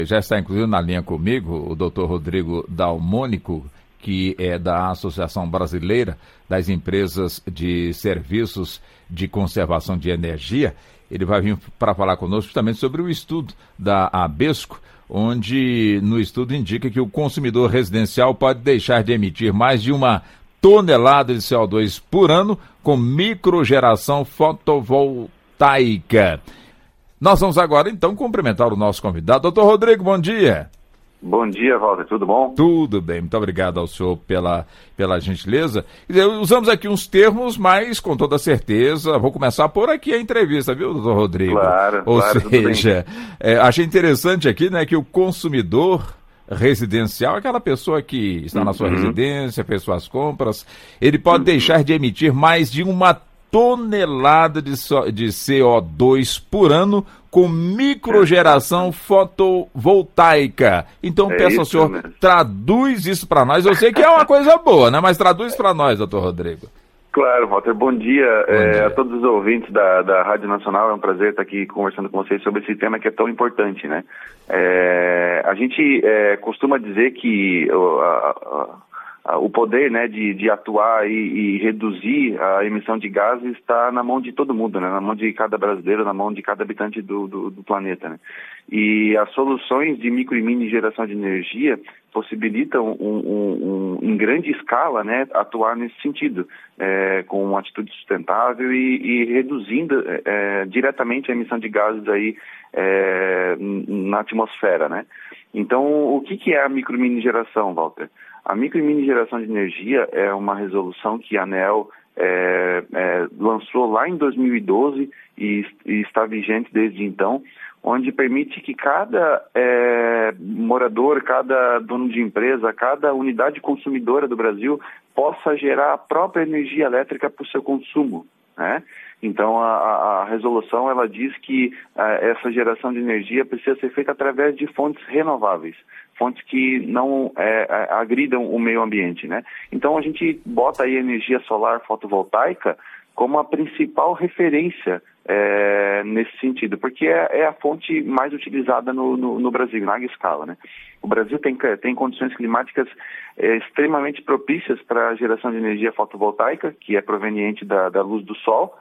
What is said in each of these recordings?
Já está inclusive na linha comigo o Dr. Rodrigo Dalmônico, que é da Associação Brasileira das Empresas de Serviços de Conservação de Energia. Ele vai vir para falar conosco justamente sobre o estudo da ABESCO, onde no estudo indica que o consumidor residencial pode deixar de emitir mais de 1 tonelada de CO2 por ano com microgeração fotovoltaica. Nós vamos agora, então, cumprimentar o nosso convidado. Doutor Rodrigo, bom dia. Bom dia, Walter. Tudo bom? Tudo bem. Muito obrigado ao senhor pela gentileza. Usamos aqui uns termos, mas com toda certeza, vou começar por aqui a entrevista, viu, doutor Rodrigo? Claro, Ou claro, seja, achei interessante aqui, né, que o consumidor residencial, aquela pessoa que está na sua residência, fez suas compras, ele pode deixar de emitir mais de 1 tonelada de CO2 por ano com microgeração fotovoltaica. Então, peço ao senhor, mesmo. Traduz isso para nós. Eu sei que é uma coisa boa, né? Mas traduz para nós, doutor Rodrigo. Claro, Walter. Bom dia, a todos os ouvintes da Rádio Nacional. É um prazer estar aqui conversando com vocês sobre esse tema que é tão importante, né? A gente costuma dizer que o poder, né, de atuar e reduzir a emissão de gases está na mão de todo mundo, né, na mão de cada brasileiro, na mão de cada habitante do planeta, né? E as soluções de micro e mini geração de energia possibilitam em grande escala, né, atuar nesse sentido, com uma atitude sustentável e reduzindo diretamente a emissão de gases aí na atmosfera, né? Então, o que é a micro e mini geração, Walter? A micro e mini geração de energia é uma resolução que a ANEEL lançou lá em 2012 e está vigente desde então, onde permite que cada morador, cada dono de empresa, cada unidade consumidora do Brasil possa gerar a própria energia elétrica para o seu consumo, né? Então, a resolução, ela diz que essa geração de energia precisa ser feita através de fontes renováveis, fontes que não agridam o meio ambiente, né? Então, a gente bota aí a energia solar fotovoltaica como a principal referência nesse sentido, porque é a fonte mais utilizada no Brasil, em larga escala, né? O Brasil tem condições climáticas extremamente propícias para a geração de energia fotovoltaica, que é proveniente da luz do sol,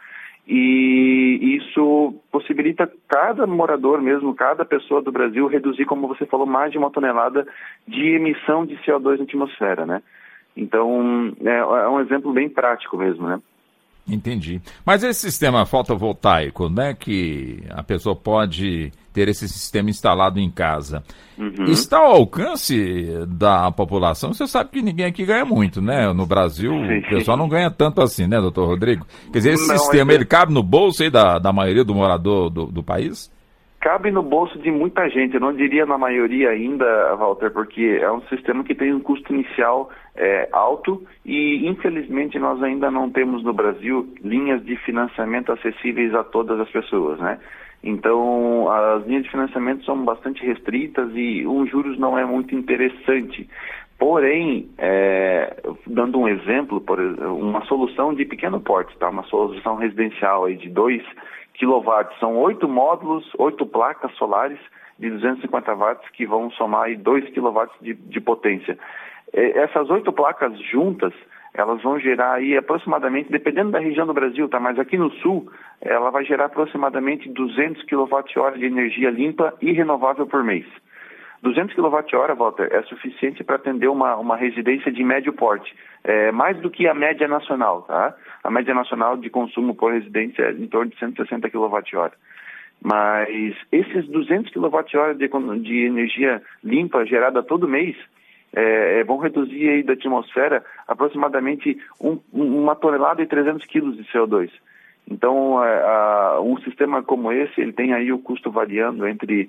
e isso possibilita cada morador mesmo, cada pessoa do Brasil reduzir, como você falou, mais de 1 tonelada de emissão de CO2 na atmosfera, né? Então, é um exemplo bem prático mesmo, né? Entendi. Mas esse sistema fotovoltaico, né, que a pessoa pode ter esse sistema instalado em casa, está ao alcance da população? Você sabe que ninguém aqui ganha muito, né? No Brasil, o pessoal não ganha tanto assim, né, doutor Rodrigo? Quer dizer, esse sistema, ele cabe no bolso aí da maioria do morador do país? Cabe no bolso de muita gente, eu não diria na maioria ainda, Walter, porque é um sistema que tem um custo inicial alto e, infelizmente, nós ainda não temos no Brasil linhas de financiamento acessíveis a todas as pessoas, né? Então, as linhas de financiamento são bastante restritas e os juros não é muito interessante. Porém, dando um exemplo, uma solução de pequeno porte, tá? Uma solução residencial aí de 2 kW, são 8 módulos, 8 placas solares de 250 watts que vão somar aí 2 kW de potência. Essas 8 placas juntas, elas vão gerar aí aproximadamente, dependendo da região do Brasil, tá? Mas aqui no sul, ela vai gerar aproximadamente 200 kWh de energia limpa e renovável por mês. 200 kWh, Walter, é suficiente para atender uma residência de médio porte, mais do que a média nacional, tá? A média nacional de consumo por residência é em torno de 160 kWh. Mas esses 200 kWh de energia limpa gerada todo mês vão reduzir aí da atmosfera aproximadamente 1 tonelada e 300 quilos de CO2. Então, um sistema como esse, ele tem aí o custo variando entre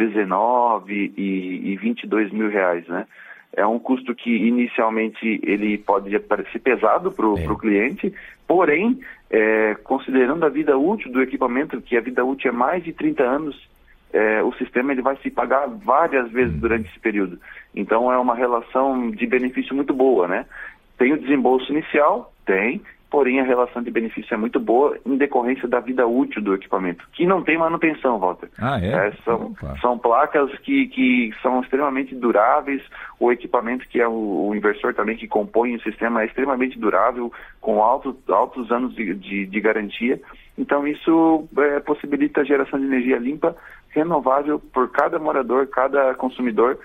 19 e 22 mil reais, né? É um custo que inicialmente ele pode parecer pesado para o cliente, porém, considerando a vida útil do equipamento, que a vida útil é mais de 30 anos, o sistema ele vai se pagar várias vezes durante esse período. Então, é uma relação de benefício muito boa, né? Tem o desembolso inicial? Tem. porém a relação de benefício é muito boa em decorrência da vida útil do equipamento, que não tem manutenção, Walter. São placas que são extremamente duráveis, o equipamento que é o inversor também que compõe o sistema é extremamente durável, com altos anos de garantia. Então isso possibilita a geração de energia limpa, renovável por cada morador, cada consumidor,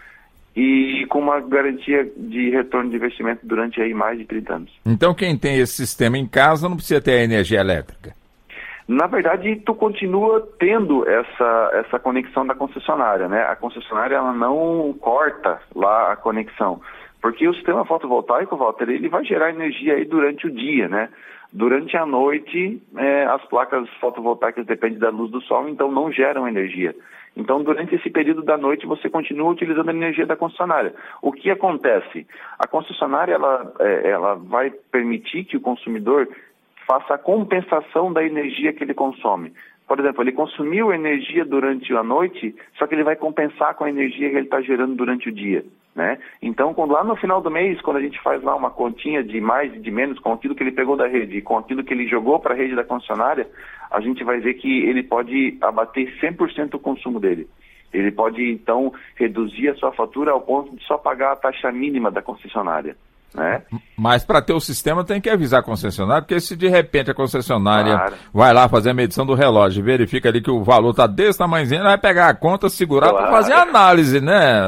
e com uma garantia de retorno de investimento durante aí mais de 30 anos. Então quem tem esse sistema em casa não precisa ter a energia elétrica? Na verdade, tu continua tendo essa conexão da concessionária, né? A concessionária ela não corta lá a conexão, porque o sistema fotovoltaico, Walter, ele vai gerar energia aí durante o dia, né? Durante a noite, as placas fotovoltaicas dependem da luz do sol, então não geram energia. Então, durante esse período da noite, você continua utilizando a energia da concessionária. O que acontece? A concessionária ela vai permitir que o consumidor faça a compensação da energia que ele consome. Por exemplo, ele consumiu energia durante a noite, só que ele vai compensar com a energia que ele está gerando durante o dia, né? Então, lá no final do mês, quando a gente faz lá uma continha de mais e de menos com aquilo que ele pegou da rede e com aquilo que ele jogou para a rede da concessionária, a gente vai ver que ele pode abater 100% o consumo dele. Ele pode, então, reduzir a sua fatura ao ponto de só pagar a taxa mínima da concessionária, né? Mas para ter o sistema tem que avisar a concessionária, porque se de repente a concessionária vai lá fazer a medição do relógio e verifica ali que o valor está desse tamanhozinho, ela vai pegar a conta, segurar para fazer a análise, né,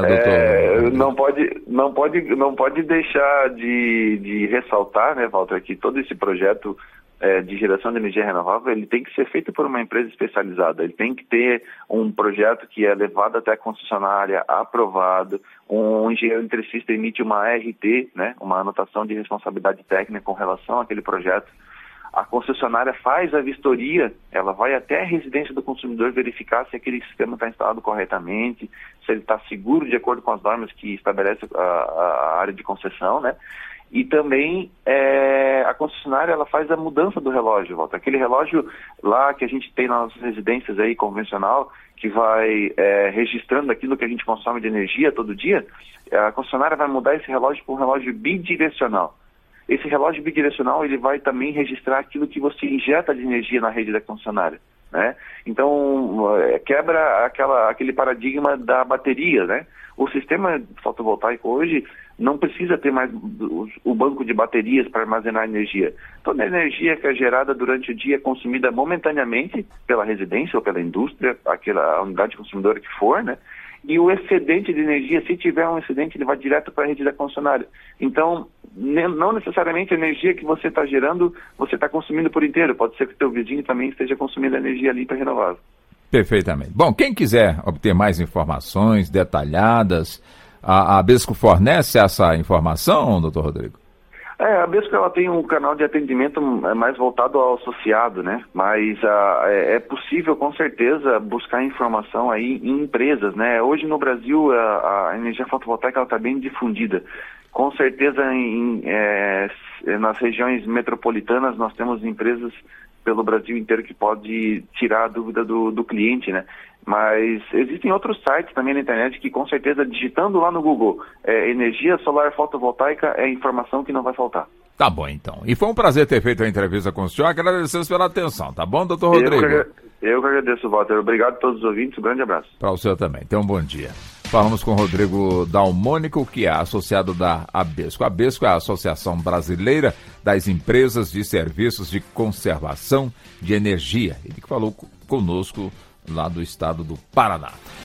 doutor? Não pode deixar de ressaltar, né, Walter, que todo esse projeto de geração de energia renovável, ele tem que ser feito por uma empresa especializada. Ele tem que ter um projeto que é levado até a concessionária, aprovado, um engenheiro eletricista emite uma ART, né, uma anotação de responsabilidade técnica com relação àquele projeto. A concessionária faz a vistoria, ela vai até a residência do consumidor verificar se aquele sistema está instalado corretamente, se ele está seguro de acordo com as normas que estabelece a área de concessão, né? E também a concessionária ela faz a mudança do relógio, Walter. Aquele relógio lá que a gente tem nas nossas residências aí convencional, que vai registrando aquilo que a gente consome de energia todo dia, a concessionária vai mudar esse relógio para um relógio bidirecional. Esse relógio bidirecional ele vai também registrar aquilo que você injeta de energia na rede da concessionária, né? Então quebra aquele paradigma da bateria, né? O sistema fotovoltaico hoje não precisa ter mais o banco de baterias para armazenar energia. Toda a energia que é gerada durante o dia é consumida momentaneamente pela residência ou pela indústria, aquela unidade consumidora que for, né? E o excedente de energia, se tiver um excedente, ele vai direto para a rede da concessionária. Então, não necessariamente a energia que você está gerando, você está consumindo por inteiro. Pode ser que o teu vizinho também esteja consumindo energia limpa e renovável. Perfeitamente. Bom, quem quiser obter mais informações detalhadas, a ABESCO fornece essa informação, doutor Rodrigo? A ABESCO ela tem um canal de atendimento mais voltado ao associado, né? Mas é possível, com certeza, buscar informação aí em empresas, né? Hoje no Brasil a energia fotovoltaica está bem difundida. Com certeza nas regiões metropolitanas nós temos empresas pelo Brasil inteiro que pode tirar a dúvida do cliente, né? Mas existem outros sites também na internet que com certeza digitando lá no Google energia solar fotovoltaica é informação que não vai faltar. Tá bom então. E foi um prazer ter feito a entrevista com o senhor. Agradecemos pela atenção, tá bom, doutor Rodrigo? Eu que agradeço, Walter. Obrigado a todos os ouvintes. Um grande abraço. Para o senhor também. Então, um bom dia. Falamos com o Rodrigo Dalmônico, que é associado da ABESCO. A ABESCO é a Associação Brasileira das Empresas de Serviços de Conservação de Energia. Ele que falou conosco lá do estado do Paraná.